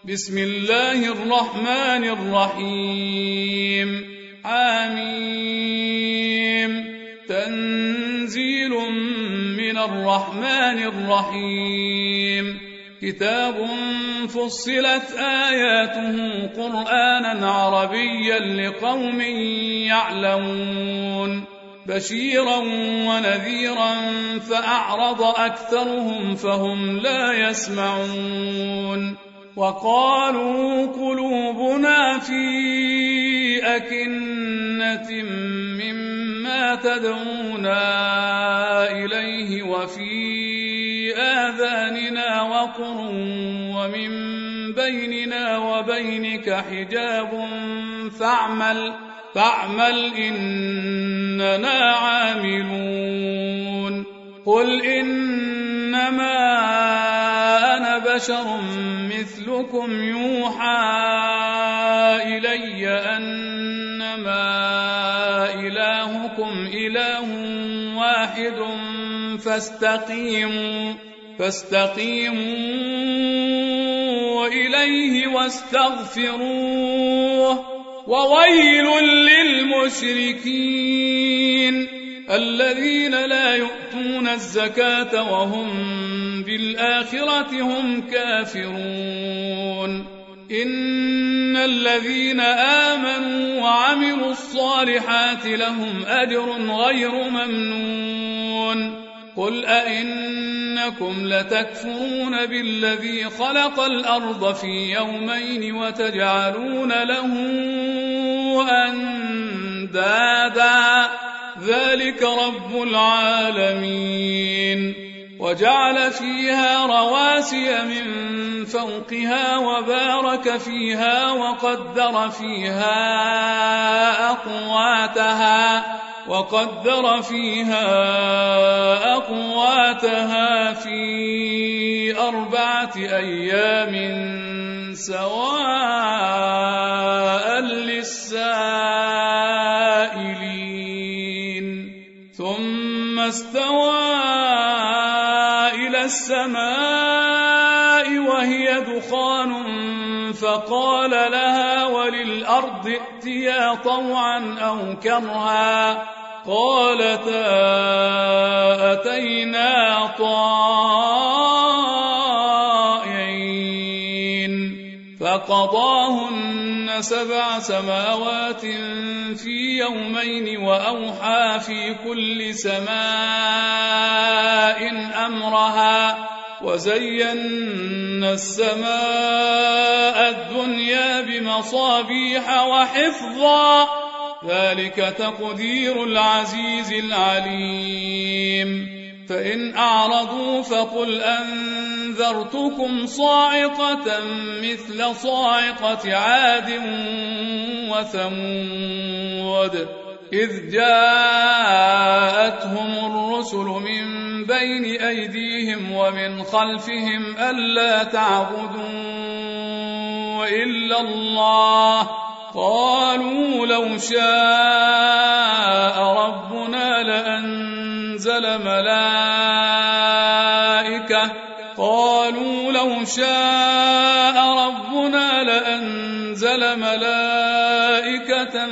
بسم الله الرحمن الرحيم حميم تنزيل من الرحمن الرحيم كتاب فصلت آياته قرآنا عربيا لقوم يعلمون بشيرا ونذيرا فأعرض أكثرهم فهم لا يسمعون وقالوا قلوبنا في أكنة مما تدعونا إليه وفي آذاننا وقر ومن بيننا وبينك حجاب فاعمل إننا عاملون قل إنما أنا بشر مثلكم يوحى إلي أنما إلهكم إله واحد فاستقيموا إليه واستغفروه وويل للمشركين الذين لا يؤتون الزكاة وهم بالآخرة هم كافرون إن الذين آمنوا وعملوا الصالحات لهم أجر غير ممنون قل أئنكم لتكفرون بالذي خلق الأرض في يومين وتجعلون له أندادا ذلك رب العالمين وجعل فيها رواسي من فوقها وبارك فيها وقدر فيها أقواتها في 4 أيام سواء للسائلين ثم استوى إلى السماء وهي دخان فقال لها وللأرض ائتيا طوعا أو كرها قالتا أتينا طائعين فقضاهن 7 سماوات في يومين وأوحى في كل سماء أمرها وزينا السماء الدنيا بمصابيح وحفظا ذلك تقدير العزيز العليم فإن أعرضوا فقل أنذرتكم صاعقة مثل صاعقة عاد وثمود إذ جاءتهم الرسل من بين أيديهم ومن خلفهم ألا تعبدوا إلا الله قالوا لو شاء ربنا لأنزل ملائكة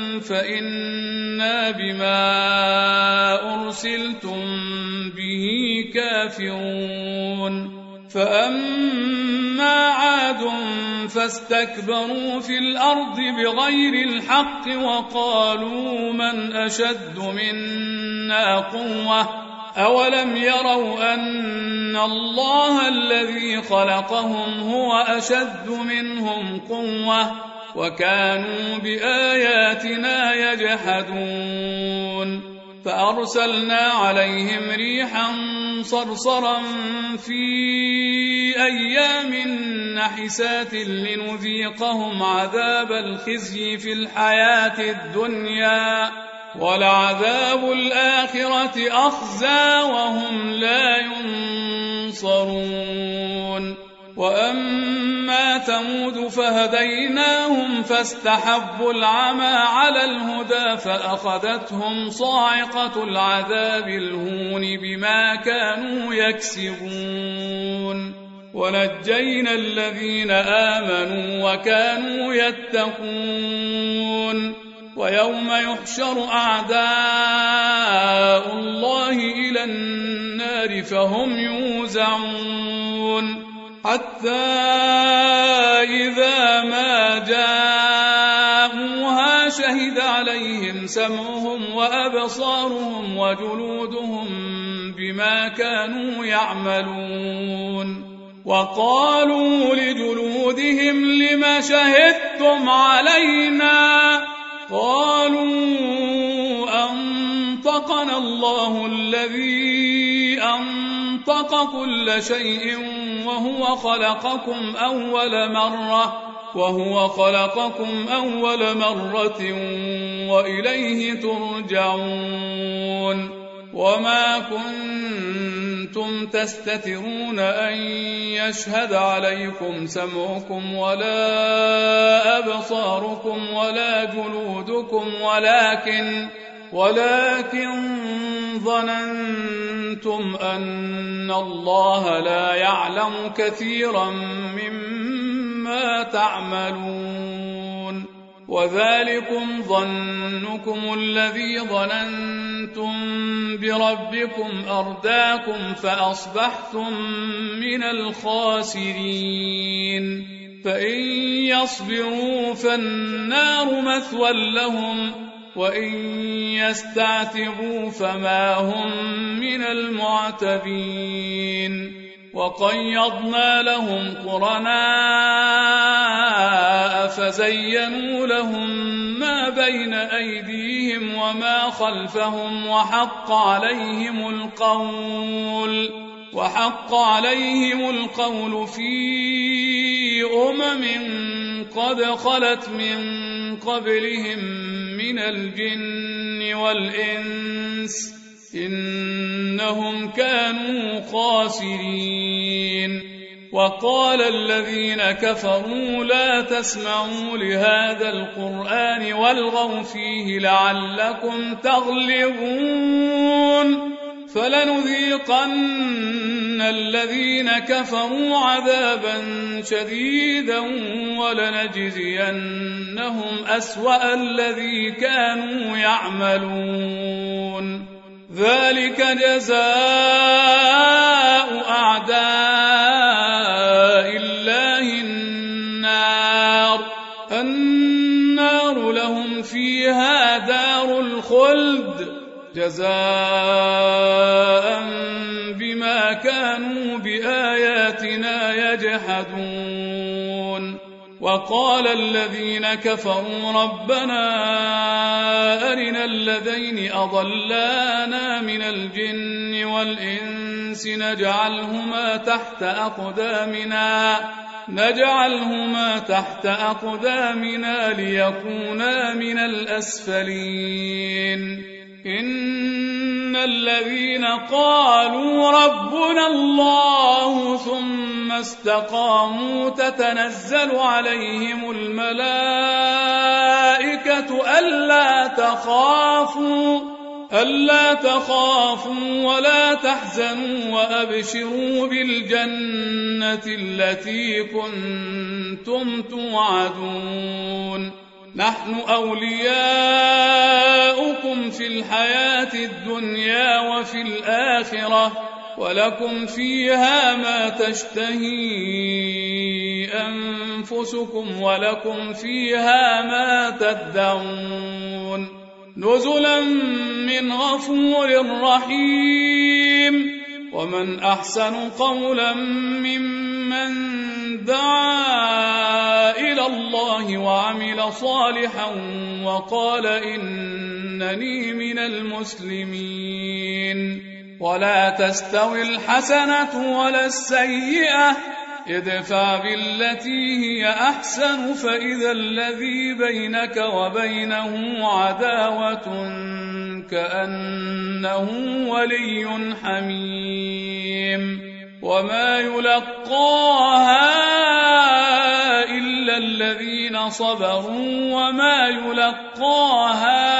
فإنا بما أرسلتم به كافرون فأما عاد فاستكبروا في الأرض بغير الحق وقالوا من أشد منا قوة أولم يروا أن الله الذي خلقهم هو أشد منهم قوة وكانوا بآياتنا يجحدون فأرسلنا عليهم ريحا صرصرا في أيام نحسات لنذيقهم عذاب الخزي في الحياة الدنيا ولعذاب الآخرة أخزى وهم لا ينصرون وأما ثمود فهديناهم فاستحبوا العمى على الهدى فأخذتهم صاعقة العذاب الهون بما كانوا يكسبون ونجينا الذين آمنوا وكانوا يتقون ويوم يحشر أعداء الله إلى النار فهم يوزعون حتى إذا ما جاءوها شهد عليهم سمعهم وأبصارهم وجلودهم بما كانوا يعملون وقالوا لجلودهم لم شهدتم علينا قالوا أنطقنا الله الذي أنطق كل شيء وهو خلقكم أول مرة وإليه ترجعون وما كنتم تستترون أن يشهد عليكم سمعكم ولا أبصاركم ولا جلودكم ولكن ظننتم أن الله لا يعلم كثيرا مما تعملون وذلكم ظنكم الذي ظننتم بربكم أرداكم فأصبحتم من الخاسرين فإن يصبروا فالنار مثوى لهم وإن يستعتبوا فما هم من المعتبين وقيضنا لهم قرناء فزينوا لهم ما بين أيديهم وما خلفهم وحق عليهم القول في قد خلت من قبلهم من الجن والإنس إنهم كانوا خاسرين وقال الذين كفروا لا تسمعوا لهذا القرآن والغوا فيه لعلكم تغلبون فلنذيقن الذين كفروا عذابا شديدا ولنجزينهم أسوأ الذي كانوا يعملون ذلك جزاء أعداء الله النار لهم فيها دار الخلد جزاء بما كانوا بآياتنا يجحدون وقال الذين كفروا ربنا أرنا الذين أضلانا من الجن والإنس نجعلهما تحت أقدامنا ليكونا من الأسفلين إن الذين قالوا ربنا الله ثم استقاموا تتنزل عليهم الملائكة ألا تخافوا ولا تحزنوا وأبشروا بالجنة التي كنتم توعدون نحن أولياؤكم في الحياة الدنيا وفي الآخرة ولكم فيها ما تشتهي أنفسكم ولكم فيها ما تدعون نزلا من غفور رحيم ومن أحسن قولا ممن دعا إلى الله وعمل صالحا وقال إنني من المسلمين ولا تستوي الحسنة ولا السيئة ادفع بالتي هي أحسن فإذا الذي بينك وبينه عداوة كأنه ولي حميم وما يلقاها إلا الذين صبروا وما يلقاها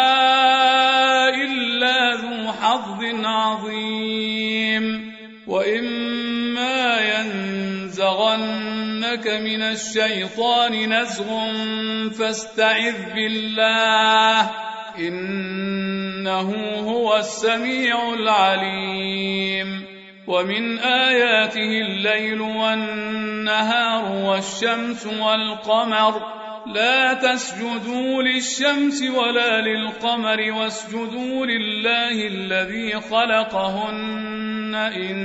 إلا ذو حظ عظيم وإما ينزغنك ينزغنك من الشيطان نزغ فاستعذ بالله إنه هو السميع العليم ومن آياته الليل والنهار والشمس والقمر لا تسجدوا للشمس ولا للقمر واسجدوا لله الذي خلقهن إن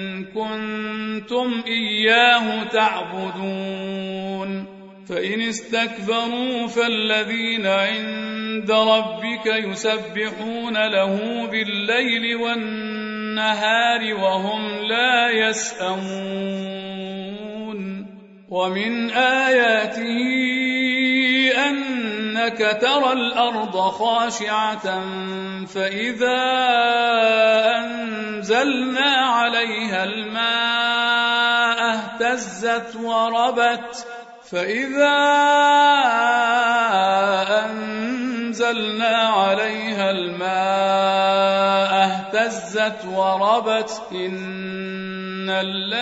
كنتم إياه تعبدون فإن استكبروا فالذين عند ربك يسبحون له بالليل والنهار وهم لا يسأمون ومن آياته أنك ترى الأرض خاشعة فإذا أنزلنا عليها الماء اهتزت وربت إن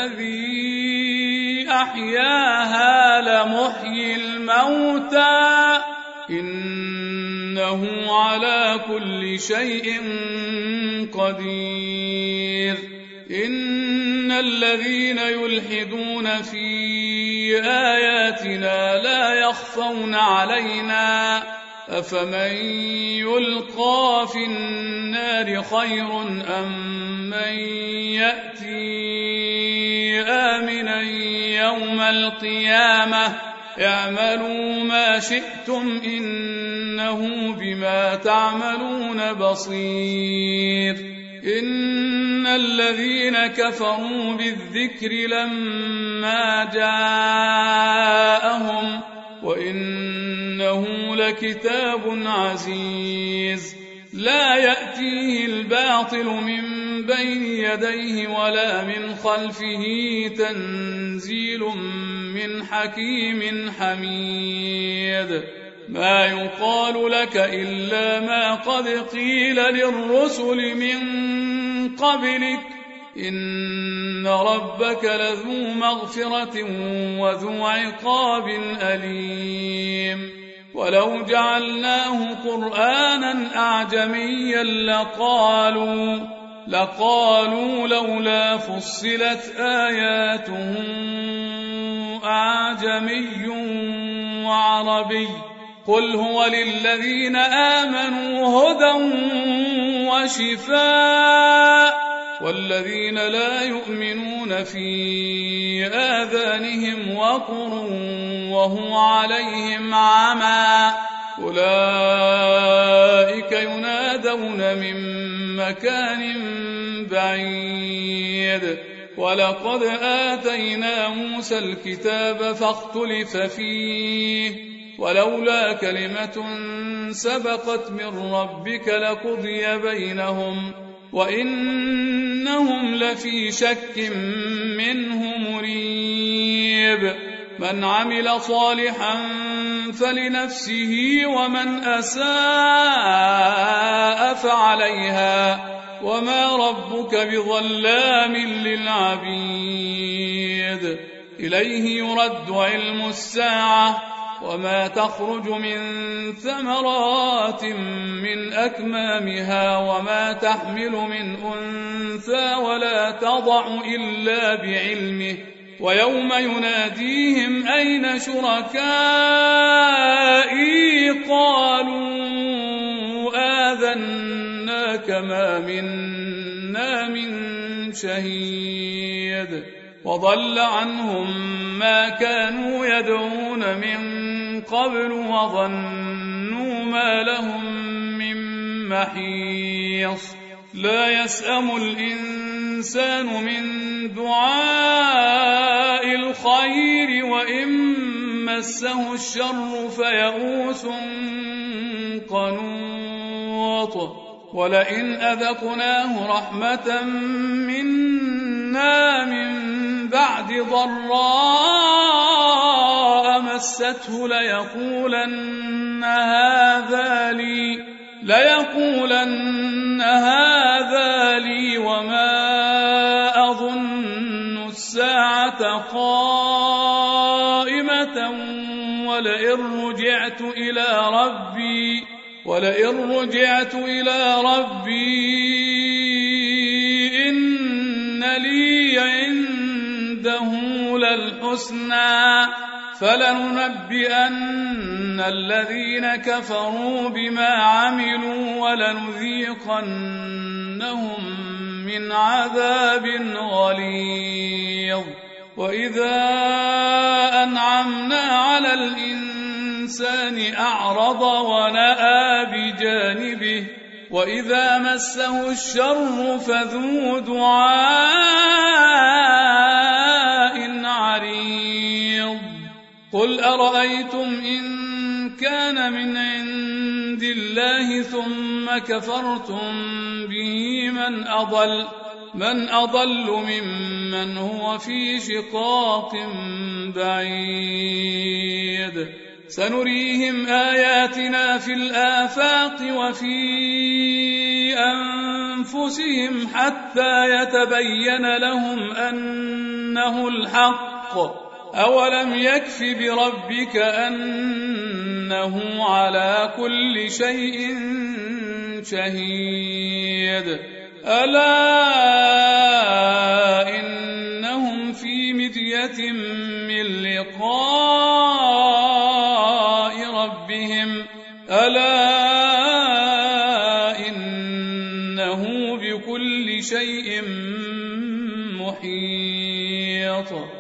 الذي أحياها لمحيي الموتى إنه على كل شيء قدير إن الذين يلحدون في آياتنا لا يخفون علينا أفمن يلقى في النار خير أم من يأتي آمنا يوم القيامة اعملوا ما شئتم إنه بما تعملون بصير إن الذين كفروا بالذكر لما جاءهم وإنه لكتاب عزيز لا يأتيه الباطل من بين يديه ولا من خلفه تنزيل من حكيم حميد ما يقال لك إلا ما قد قيل للرسل من قبلك إن ربك لذو مغفرة وذو عقاب أليم ولو جعلناه قرآنا أعجميا لقالوا لولا فصلت آياته أعجمي وعربي قل هو للذين آمنوا هدى وشفاء والذين لا يؤمنون في آذانهم وقر وهو عليهم عمى أولئك ينادون من مكان بعيد ولقد آتينا موسى الكتاب فاختلف فيه ولولا كلمة سبقت من ربك لقضي بينهم وإنهم لفي شك منه مريب من عمل صالحا فلنفسه ومن أساء فعليها وما ربك بظلام للعبيد إليه يرد علم الساعة وما تخرج من ثمرات من أكمامها وما تحمل من أنثى ولا تضع إلا بعلمه ويوم يناديهم أين شركائي قالوا آذناك ما منا من شهيد وضل عنهم ما كانوا يدعون من قبل وظنوا ما لهم من محيص لا يسأم الإنسان من دعاء الخير وإن مسه الشر فيئوس قنوط ولئن أذقناه رحمة منا من بعد ضراء مسته ليقولن هذا لي وما أظن الساعة قائمة ولئن رجعت إلى ربي إن لي عنده للحسنى فلننبئن الذين كفروا بما عملوا ولنذيقنهم من عذاب غليظ. وإذا أنعمنا على الإنسان أعرض ونأى بجانبه وإذا مسه الشر فذو دعاء عريض. قل أرأيتم إن كان من عند الله ثم كفرتم به من أضل ممن هو في شقاق بعيد. سنريهم آياتنا في الآفاق وفي أنفسهم حتى يتبين لهم أنه الحق. أولم يكف بربك أنه على كل شيء شهيد. ألا إنهم في مرية من لقاء ربهم ألا إنه بكل شيء محيط.